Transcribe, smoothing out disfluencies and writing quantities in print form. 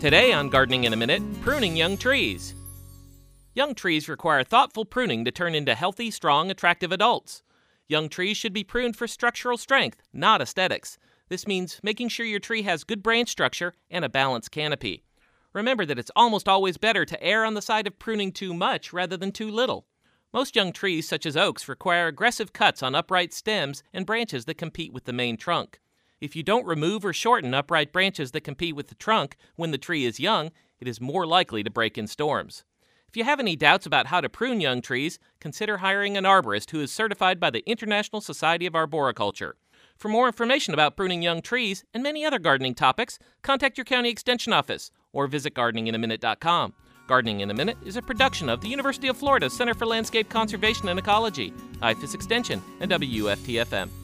Today on Gardening in a Minute, pruning young trees. Young trees require thoughtful pruning to turn into healthy, strong, attractive adults. Young trees should be pruned for structural strength, not aesthetics. This means making sure your tree has good branch structure and a balanced canopy. Remember that it's almost always better to err on the side of pruning too much rather than too little. Most young trees, such as oaks, require aggressive cuts on upright stems and branches that compete with the main trunk. If you don't remove or shorten upright branches that compete with the trunk when the tree is young, it is more likely to break in storms. If you have any doubts about how to prune young trees, consider hiring an arborist who is certified by the International Society of Arboriculture. For more information about pruning young trees and many other gardening topics, contact your county extension office or visit gardeninginAminute.com. Gardening in a Minute is a production of the University of Florida Center for Landscape Conservation and Ecology, IFAS Extension, and WFTFM.